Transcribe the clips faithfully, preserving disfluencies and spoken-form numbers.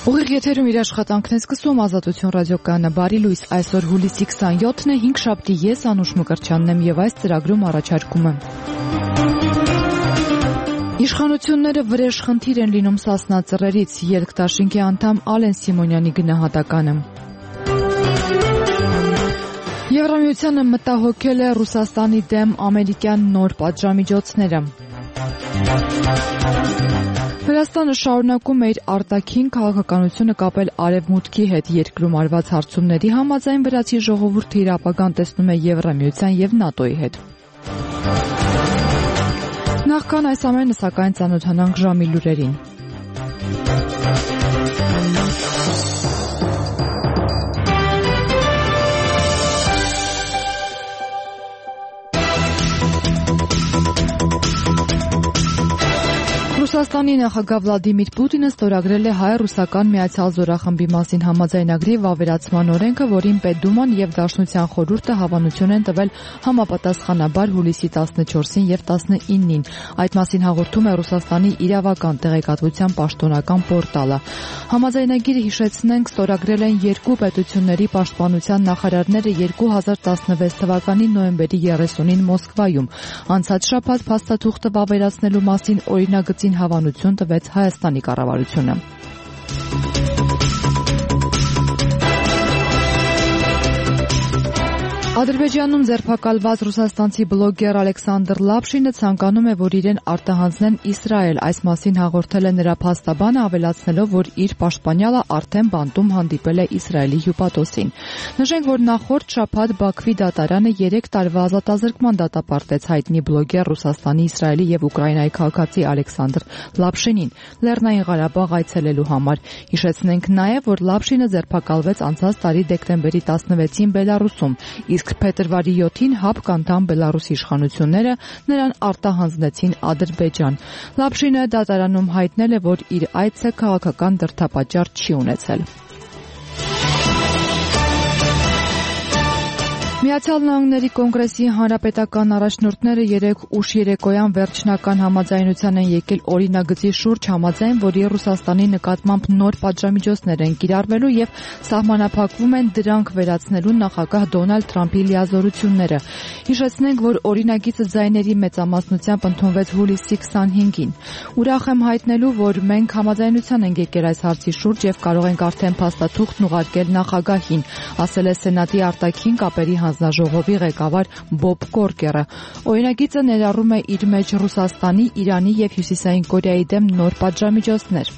Ուղիղ եթերում իր աշխատանքն է սկսում Ազատություն ռադիոկայանը։ Բարի լույս, այսօր հուլիսի քսանյոթն է, հինգշաբթի, ես Անուշ Մկրտչյանն եմ եւ այս ծրագրում առաջարկում եմ։ Իշխանությունները վրեժխնդիր են լինում Սասնա ծռերից, Ելք-դաշինքի անդամ Ալեն Սիմոնյանի գնահատականը։ Եվրամիությանը մտահոգել է Ռուսաստանի դեմ ամերիկյան նոր պատժամիջոցները։ Վրաստանը շարունակում է իր արտաքին քաղաքականությունը կապել Արևմուտքի հետ երկրում արված հարցումների համաձայն վրացի ժողովուրդը իր ապագան տեսնում է Եվրամիության եւ ՆԱՏՕ-ի հետ։ Նախքան այս ամենը, սակայն ծանոթանանք ժամի լուրերին։ Ռուսաստանի նախագահ Վլադիմիր Պուտինը ստորագրել է հայ-ռուսական միացյալ զորախմբի մասին համաձայնագրի վավերացման օրենքը, որին Պետդուման եւ Դաշնության խորհուրդը հավանություն են տվել համապատասխանաբար հուլիսի տասնչորսին եւ տասնինին։ Այդ մասին հաղորդում է Ռուսաստանի իրավական տեղեկատվության պաշտոնական պորտալը։ Համաձայնագիրը, հիշեցնենք, ստորագրել են երկու պետությունների պաշտպանության նախարարները երկու հազար տասնվեց թվականի նոյեմբերի երեսունին Մոսկվայում։ Անցած շաբաթ փաստաթուղթը վավերացնելու մասին օրինագծին հավանություն տվեց Հայաստանի կառավարությունը։ Ադրբեջանում ձերբակալված ռուսաստանցի բլոգեր Ալեքսանդր Լապշինը ցանկանում է, որ իրեն արտահանձնեն Իսրայել։ Այս մասին հաղորդել է նրա փաստաբանը, ավելացնելով, որ իր պաշտպանյալը արդեն բանտում հանդիպել է Իսրայելի հյուպատոսին։ Նշենք, որ նախորդ շաբաթ Բաքվի դատարանը երեք տարվա ազատազրկման դատապարտեց հայտնի բլոգեր Ռուսաստանի, Իսրայելի եւ Ուկրաինայի քաղաքացի Ալեքսանդր Լապշինին Լեռնային Ղարաբաղ այցելելու համար։ Հիշեցնենք նաեւ, որ Լապշինը ձերբակալվեց անցած տարի դեկտեմբերի տասնվեցին Բելարուսում, իսկ փետրվարի յոթին ՀԱՊԿ անդամ Բելարուսի իշխանությունները նրան արտահանձնեցին Ադրբեջան։ Լապշինը դատարանում հայտնել է, որ իր այցը քաղաքական դրդապատճառ չի ունեցել։ Միացյալ Նահանգների կոնգրեսի հանրապետական առաջնորդները երեկ ուշ երեկոյան վերջնական համաձայնության են եկել օրինագծի շուրջ, համաձայն, որի Ռուսաստանի նկատմամբ նոր պատժամիջոցներ են կիրառվելու եւ սահմանափակվում են դրանք վերացնելու նախագահ Դոնալդ Թրամփի լիազորությունները։ Հիշեցնենք, որ օրինագիծը ձայների մեծամասնությամբ ընդունվեց հուլիսի քսանհինգին։ Ուրախ եմ հայտնելու, որ մենք համաձայնության ենք եկել այս հարցի շուրջ եւ կարող ենք արդեն փաստաթուղթ ուղարկել նախագահին, ասել է Սենատի արտաքին կապերի հանձնաժողովի ղեկավար Բոբ Կորկերը։ Օրինագիծը ներառում է իր մեջ Ռուսաստանի, Իրանի եւ Հյուսիսային Կորեայի դեմ նոր պատժամիջոցներ։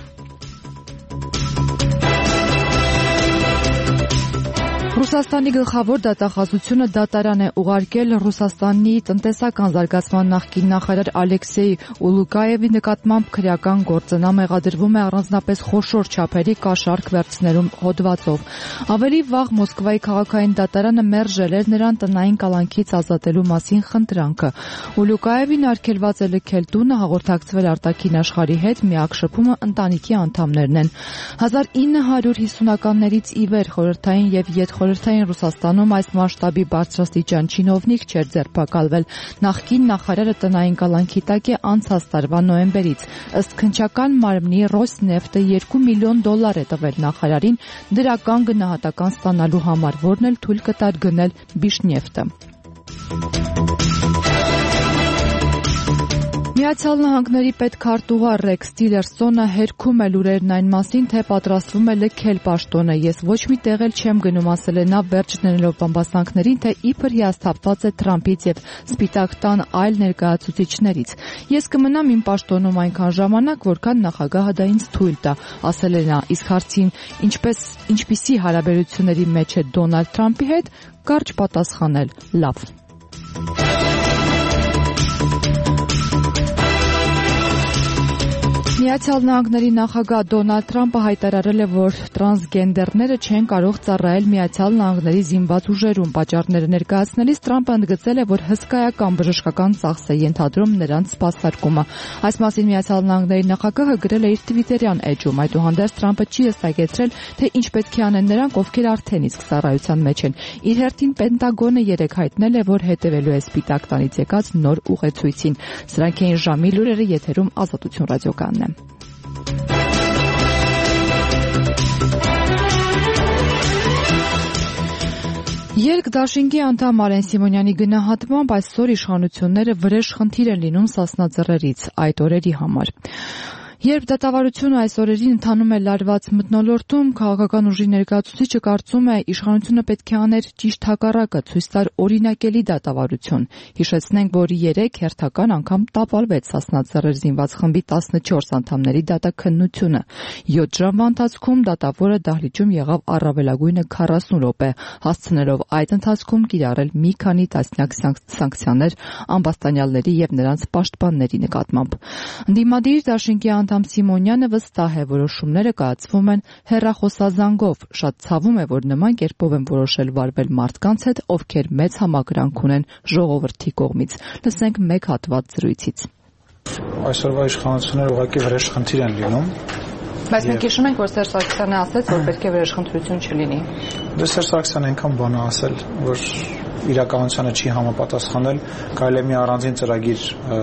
Ռուսաստանի գլխավոր դատախազությունը դատարան է ուղարկել Ռուսաստանի տնտեսական զարգացման նախկին նախարար Ալեքսեյ Ուլուկաևի նկատմամբ քրեական գործը մեղադրվում է առանձնապես խոշոր չափերի կաշառք վերցնելու հոդվածով։ Ավելի վաղ Մոսկվայի քաղաքային դատարանը մերժել էր նրան տնային կալանքից ազատելու մասին խնդրանքը։ Ուլուկաևին արգելված է լքել տունը, հաղորդակցվել արտաքին աշխարհի հետ, միակ շփումը ընտանիքի անդամներն են։ հազար ինը հարյուր հիսունականներից ի վեր խորհրդային եւ ետխորհրդային Ռուսաստանում այս մասշտաբի բարձրաստիճան չինովնիկ չէր ձերբակալվել։ Նախկին նախարարը տնային կալանքի տակ է անցած տարվա նոյեմբերից։ Ըստ քննչական մարմնի Ռոսնեֆտը երկու միլիոն դոլար է տվել նախարարին դրական գնահատական ստանալու համար, որն էլ թույլ կտար գնել Բիշնեֆտը։ Միացյալ Նահանգների պետքարտուղար Ռեքս Տիլերսոնը հերքում է լուրերն այն մասին, թե պատրաստվում է լքել պաշտոնը։ Ես ոչ մի տեղ էլ չեմ գնում, ասել է նա վերջ դնելով բամբասանքներին, թե իբր հիասթափված է Թրամփից եւ Սպիտակ տան այլ ներկայացուցիչներից։ Ես կմնամ իմ պաշտոնում այնքան ժամանակ, որքան նախագահը դա ինձ թույլ տա, ասել է նա, իսկ հարցին ինչպես ինչպիսի հարաբերությունների մեջ է Դոնալդ Թրամփի հետ, կարճ պատասխանել՝ լավ։ Միացյալ Նահանգների նախագահ Դոնալդ Թրամփը հայտարարել է, որ տրանսգենդերները չեն կարող ծառայել Միացյալ Նահանգների զինված ուժերում։ Պատճառները ներկայացնելիս Թրամփը ընդգծել է, որ հսկայական բժշկական ծախս է ենթադրում նրանց սպասարկումը։ Այս մասին Միացյալ Նահանգների նախագահը գրել է իր Twitter-յան էջում։ Այդուհանդերձ Թրամփը չի հստակեցրել, թե ինչ պետք է անեն նրանք, ովքեր արդեն իսկ ծառայության մեջ են։ Իր հերթին Պենտագոնը երեկ հայտնել է, որ հետևելու է Սպիտակ տանից եկած նոր ուղեցույցին։ Սրանք էին ժամի լուրերը, եթերում Ազատություն ռադիոկայանն է։ Երկդաշինքի անդամ Արեն Սիմոնյանի գնահատմամբ այսօր իշխանությունները վրեժ խնդիր են լինում Սասնաձեռերից այդ օրերի համար։ Երբ դատավարությունը այս օրերին ընթանում է լարված մթնոլորտում, քաղաքական ուժի ներկայացուցիչը կարծում է իշխանությունը պետք է աներ ճիշտ հակառակը, ցույց տար օրինակելի դատավարություն։ Հիշեցնենք, որ երեկ հերթական անգամ տապալվեց Սասնաձեռեր զինված խմբի տասնչորս անդամների դատաքննությունը։ յոթ ժամվա ընթացքում դատավորը դահլիճում եղավ առավելագույնը քառասուն րոպե, հասցնելով այդ ընթացքում կիրառել մի քանի տասնյակ սանկցիաներ ամբաստանյալների եւ նրանց պաշտպանների նկատմամբ։ Ընդդիմադիր դաշինքի անդամ Սիմոնյանը վստահ է, որոշումները կայացվում են հեռախոսազանգով։ Շատ ցավում է, որ նման կերպով են որոշել վարվել մարդկանց հետ, ովքեր մեծ համակրանք ունեն ժողովրդի կողմից։ Լսենք մեկ հատված զրույցից։ Այսօրվա իշխանությունները ուղղակի վրեժ խնդիր են լինում։ Բայց մենք հիշում ենք, որ Սերժ Սարգսյանը ասաց, որ պետք է վրեժխնդրություն չլինի։ Դե Սերժ Սարգսյանը այնքան բան է ասել, որ իրականությանը չի համապատասխանել, կարելի է մի առանձին ծրագիր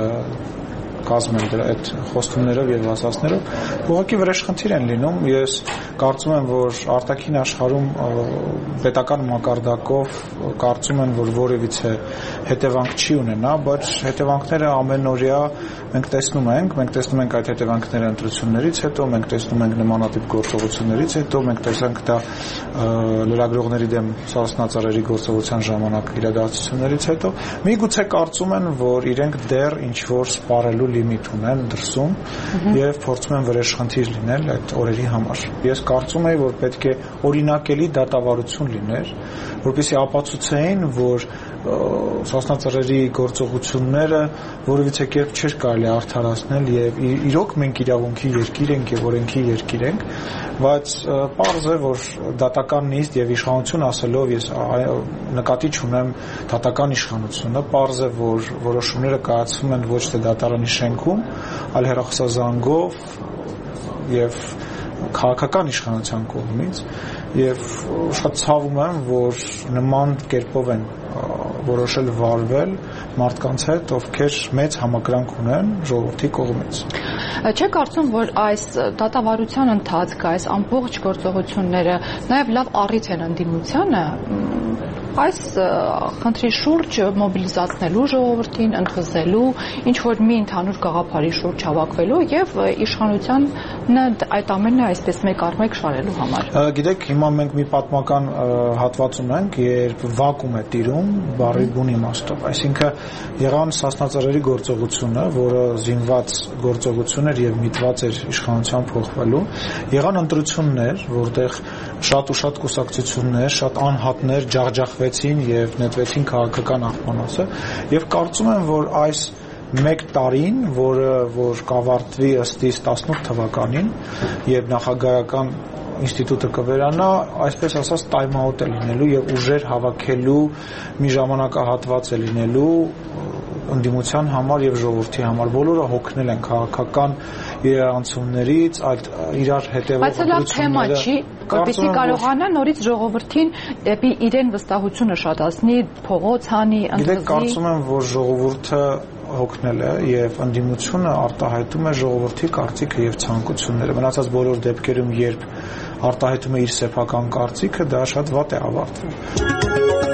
կազմել դրա այդ խոստումներով եւ ասացներով, ուղղակի վրեժ խնդիր են լինում։ Ես կարծում եմ, որ արտաքին աշխարհում պետական մակարդակով կարծում են, որ որևիցե հետևանք չի ունենա, բայց հետևանքները ամենօրյա մենք տեսնում ենք, մենք տեսնում ենք այդ հետևանքները ընտրություններից հետո, մենք տեսնում ենք նմանատիպ գործողություններից հետո, մենք տեսանք դա լրագրողների դեմ Սասնաձեռերի գործողության ժամանակ իրադարձություններից հետո։ Միգուցե կարծում են, որ իրենք դեռ ինչ որ սպառելու լիմիտ ունեն դրսում եւ փորձում են վրեժխնդիր լինել այդ օրերի համար։ Ես կարծում եմ, որ պետք է օրինակելի դատավարություն լիներ, որպեսզի ապացուցեին, որ Սասնաձեռերի գործողությունները որևիցե կերպ չէր կարելի արդարացնել եւ իրոք մենք իրավունքի երկիր ենք եւ օրենքի երկիր ենք, բայց պարզ է, որ դատական նիստ եւ իշխանություն ասելով ես նկատի չունեմ դատական իշխանությունը, պարզ է, որ որոշումները կայացվում են ոչ թե դատարանի շենքում, այլ հեռախոսազանգով եւ քաղաքական իշխանության կողմից եւ շատ ցավում եմ, որ նման կերպով են որոշել վարվել մարդկանց հետ, ովքեր մեծ համակրանք ունեն ժողովրդի կողմից։ Չէ՞ կարծում, որ այս դատավարության ընթացքը, այս ամբողջ գործողությունները նաև լավ առիթ են ընդդիմությանը այս խնդրի շուրջ մոբիլիզացնելու ժողովրդին, ընդվզելու, ինչ որ մի ընդհանուր գաղափարի շուրջ հավաքվելու եւ իշխանությանը այդ ամենը այսպես մեկ առ մեկ շարելու համար։ Գիտեք, հիմա մենք մի պատմական հատված ունենք, երբ վակուում է տիրում բառի բուն իմաստով, այսինքն եղան Սասնաձեռերի գործողությունը, որը զինված գործողություն էր եւ միտված էր իշխանության փոխվելու, եղան ընտրություններ, որտեղ շատ ու շատ կուսակցություններ, շատ անհատներ ջախջախվեցին եւ նետվեցին քաղաքական աղբանոցը եւ կարծում եմ, որ այս մեկ տարին, որը որ կավարտվի ըստիս տասնութ թվականին եւ նախագահական ինստիտուտը կվերանա, այսպես ասած time out է լինելու եւ ուժեր հավաքելու մի ժամանակահատված է լինելու ընդդիմության համար եւ ժողովրդի համար։ Բոլորը հոգնել են քաղաքական իրարանցումներից, այդ իրար հետևող ընտրությունները։ Բայց լավ թեմա չի, որպեսզի կարողանա նորից ժողովրդին դեպի իրեն վստահությունը շատացնի, փողոց հանի, ընդվզի։ Գիտեք, կարծում եմ, որ ժողովուրդը հոգնել է եւ ընդդիմությունը արտահայտում է ժողովրդի կարծիքը եւ ցանկությունները։ Մնացած բոլոր դեպքերում, երբ արտահայտում է իր սեփական կարծիքը, դա շատ վատ է ավարտվում։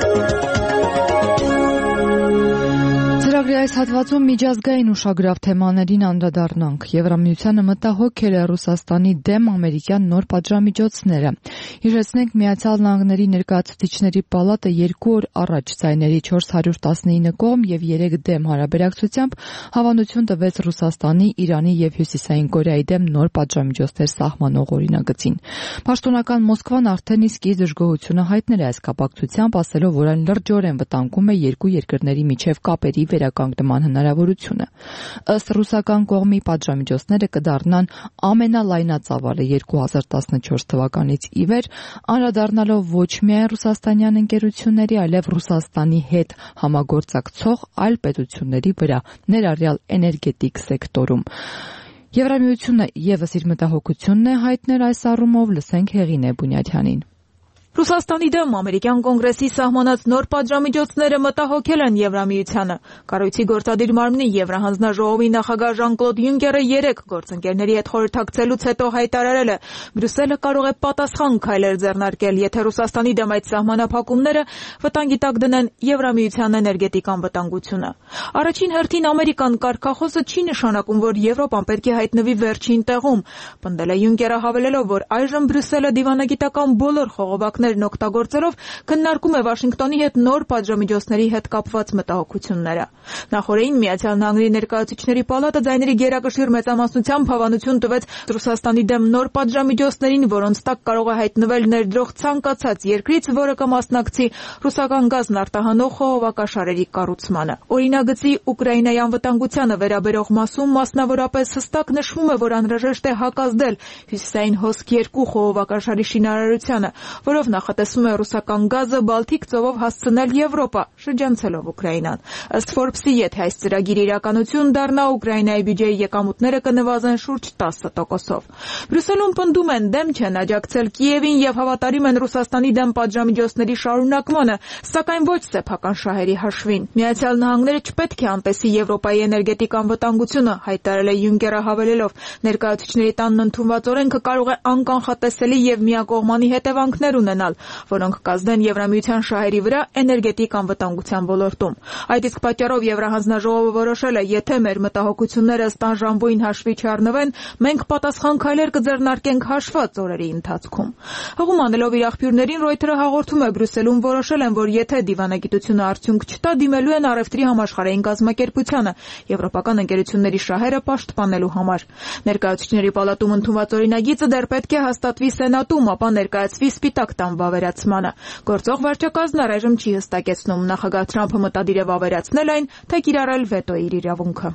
Ծրագրի այս հատվածում միջազգային ուշագրավ թեմաներին անդրադառնանք։ Եվրամիությանը մտահոգել է Ռուսաստանի դեմ ամերիկյան նոր պատժամիջոցները։ Հիշեցնենք, Միացյալ Նահանգների ներկայացուցիչների պալատը երկու օր առաջ ձայների չորս հարյուր տասնինը կողմ եւ երեք դեմ հարաբերակցությամբ հավանություն տվեց Ռուսաստանի, Իրանի եւ Հյուսիսային Կորեայի դեմ նոր պատժամիջոցներ սահմանող օրինագծին։ Պաշտոնական Մոսկվան արդեն իսկ իր դժգոհությունը հայտնել է այս կապակցությամբ, ասելով, որ այն լրջորեն վտանգում է երկու երկրների միջև կապերի վերականգնման հնարավորությունը։ Ըստ ռուսական կողմի պատժամիջոցները կդառնան ամենալայնածավալը երկու հազար տասնչորս թվականից ի վեր, անդրադառնալով ոչ միայն ռուսաստանյան ընկերությունների, այլև Ռուսաստանի հետ համագործակցող այլ պետությունների վրա, ներառյալ էներգետիկ սեկտորում։ Եվրամիությունը եւս իր մտահոգությունն է հայտնել այս առումով, լսենք Հեղինե Բունյաթյանին։ Ռուսաստանի դեմ ամերիկյան կոնգրեսի սահմանած նոր պատժամիջոցները մտահոգել են Եվրամիությանը։ Կառույցի գործադիր մարմնի Եվրահանձնաժողովի նախագահ Ժան-Կլոդ Յունկերը երեկ գործընկերների հետ խորհրդակցելուց հետո հայտարարել է, Բրյուսելը կարող է պատասխան քայլեր ձեռնարկել, եթե Ռուսաստանի դեմ այդ սահմանափակումները վտանգի տակ դնեն Եվրամիության էներգետիկ անվտանգությունը։ Առաջին հերթին ամերիկան կարգախոսը չի նշանակում, որ Եվրոպան պետք է հայտնվի վերջին տեղում, պնդել է Յունկերը, հավելելով, որ այժմ Բրյուսելը դիվանագիտական բոլոր խողովակներն օգտագործելով քննարկում է Վաշինգտոնի հետ նոր պատժամիջոցների հետ կապված մտահոգությունները։ Նախորդին Միացյալ Նահանգների ներկայացուցիչների պալատը ձայների գերակշիռ մեծամասնությամբ հավանություն տվեց Ռուսաստանի դեմ նոր պատժամիջոցներին, որոնց տակ կարող է հայտնվել ներդրող ցանկացած երկրից, որը կմասնակցի ռուսական գազն արտահանող խողովակաշարերի կառուցմանը։ Օրինագծի Ուկրաինայի անվտանգությանը վերաբերող մասում մասնավորապես հստակ նշվում է, որ անհրաժեշտ է հակազդել հյուսիսային հոսք երկու խողովակաշարի շինարարությանը, որով նախատեսվում է ռուսական գազը Բալթիկ ծովով հասցնել Եվրոպա, շրջանցելով Ուկրաինան։ Ըստ Forbes-ի, եթե այս ծրագիրը իրականություն դառնա, Ուկրաինայի բյուջեի եկամուտները կնվազեն շուրջ տասը տոկոսով։ Բրյուսելում պնդում են, դեմ չեն աջակցել Կիևին եւ հավատարիմ են Ռուսաստանի դեմ պատժամիջոցների շարունակմանը, սակայն ոչ սեփական շահերի հաշվին։ Միացյալ Նահանգները չպետք է անտեսի Եվրոպայի էներգետիկ անվտանգությունը, հայտարարել է Յունկերը, հավելելով, ներկայացուցիչների տանն ընդունված օրենքը կարող է անկանխատեսելի եւ միակողմանի հետևանքներ ունենալ, որոնք կազդեն Եվրամիության շահերի վրա էներգետիկ անվտանգության ոլորտում։ Այդ իսկ պատճառով Եվրահանձնաժողովը որոշել է, եթե մեր մտահոգությունները ստանժանվույն հաշվի չառնվեն, մենք պատասխան քայլեր կձեռնարկենք հաշված օրերի ընթացքում։ Հղում անելով իր աղբյուրներին, Reuters-ը հաղորդում է, Բրյուսելում որոշել են, որ եթե դիվանագիտությունը արդյունք չտա, դիմելու են առևտրի համաշխարհային կազմակերպությանը եվրոպական ընկերությունների շահերը պաշտպանելու համար։ Ներկայացուցիչների պալատում ընդունված օրինագիծը դեռ պետք է հաստատվի Սենատում, ապա ներկայացվի Սպիտակ տան վավերացմանը։ Գործող վարչակազմն առայժմ չի հստակեցնում, նախագահ Թրամփը մտադիր է վավերացնել այն, թե կիրառել վետոյի իրավունքը։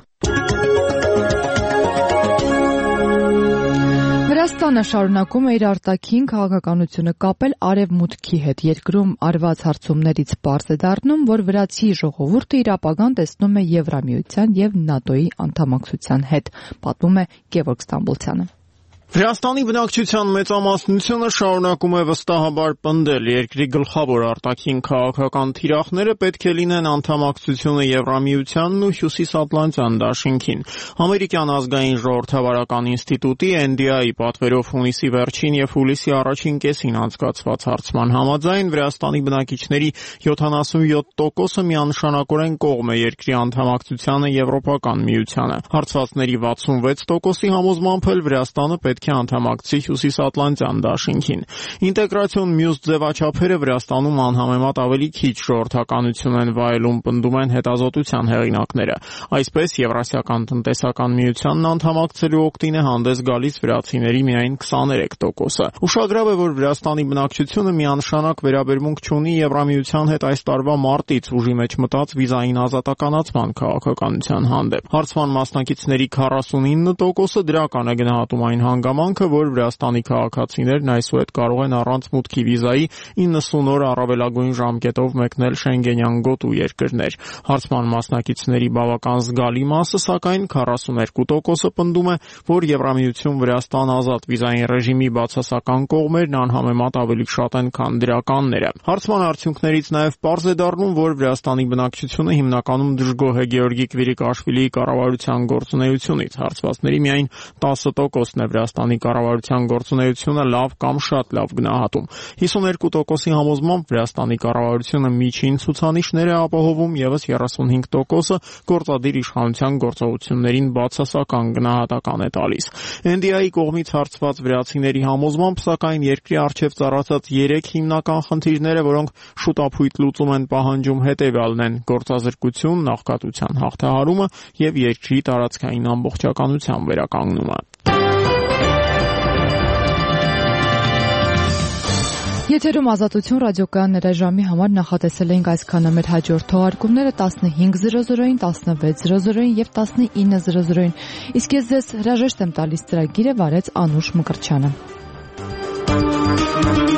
Վրաստանը շարունակում է իր արտաքին քաղաքականությունը կապել Արևմուտքի հետ։ Երկրում արված հարցումներից պարզ է դառնում, որ վրացի ժողովուրդը իր ապագան տեսնում է Եվրամիության եւ ՆԱՏՕ-ի անդամակցության հետ, պատմում է Գևորգ Ստամբոլցյանը։ Վրաստանի բնակչության մեծամասնությունը շարունակում է վստահաբար պնդել, երկրի գլխավոր արտաքին քաղաքական թիրախները պետք է լինեն անդամակցությունը Եվրամիությանն ու Հյուսիսատլանտյան դաշինքին։ Ամերիկյան ազգային ժողովրդավարական ինստիտուտի Էն Դի Էյ-ի պատվերով հունիսի վերջին եւ հուլիսի առաջին կեսին անցկացված հարցման համաձայն Վրաստանի բնակիչների յոթանասունյոթ տոկոսը միանշանակորեն կողմ է երկրի անդամակցությանը Եվրոպական միությանը։ Հարցվածների վաթսունվեց տոկոսի համոզմամբ էլ Վրաստանը պետք է անդամակցի Հյուսիսատլանտյան դաշինքին։ Ինտեգրացիոն մյուս ձևաչափերը Վրաստանում անհամեմատ ավելի քիչ ժողովրդականություն են վայելում, պնդում են հետազոտության հեղինակները։ Այսպես Եվրասիական տնտեսական միությանն անդամակցելու օգտին է հանդես գալիս վրացիների միայն քսաներեք տոկոսը։ Ուշագրավ է, որ Վրաստանի բնակչությունը միանշանակ վերաբերմունք չունի Եվրամիության հետ այս տարվա մարտից ուժի մեջ մտած վիզային ազատականացման քաղաքականության հանդեպ։ Հարցման մասնակիցների քառասունինը տոկոսը դրական է գնահատում այն հանգամանքը, որ Վրաստանի քաղաքացիներն այսուհետ կարող են առանց մուտքի վիզայի իննսուն օր առավելագույն ժամկետով մեկնել Շենգենյան գոտու երկրներ։ Հարցման մասնակիցների բավական զգալի մասը, սակայն քառասուներկու տոկոսը պնդում է, որ Եվրամիություն Վրաստան ազատ վիզային ռեժիմի բացասական կողմերն անհամեմատ ավելի շատ են, քան դրականները։ Հարցման արդյունքներից նաև պարզ է դառնում, որ Վրաստանի բնակչությունը հիմնականում դժգոհ է Գեորգի Քվիրիկաշվիլիի կառավարության գործունեությունից։ Հարցվածների միայն տասը տոկոսն է Վրաստանի կառավարության գործունեությունը լավ կամ շատ լավ գնահատում։ հիսուներկու տոկոսի համոզմամբ Վրաստանի կառավարությունը միջին ցուցանիշներ է ապահովում, ևս երեսունհինգ տոկոսը գործադիր իշխանության գործողություններին բացասական գնահատական է տալիս։ Էն Դի Էյ-ի կողմից հարցված վրացիների համոզմամբ, սակայն երկրի առջև ծառացած երեք հիմնական խնդիրները, որոնք շուտափույթ լուծում են պահանջում, հետևյալն են՝ գործազրկություն, նախկատության հաղթահարումը եւ երկրի տարածքային ամբողջականության վերականգնումը։ Եթերում Ազատություն ռադիոկայան ներաժամի համար նախատեսել էինք այսքանը։ Մեր հաջորդ թողարկումները տասնհինգ զրո զրոին, տասնվեց զրո զրոին եւ տասնինը զրո զրոին։ Իսկ ես ձեզ հրաժեշտ եմ տալիս ծրագիրը վարեց Անուշ Մկրտչյանը։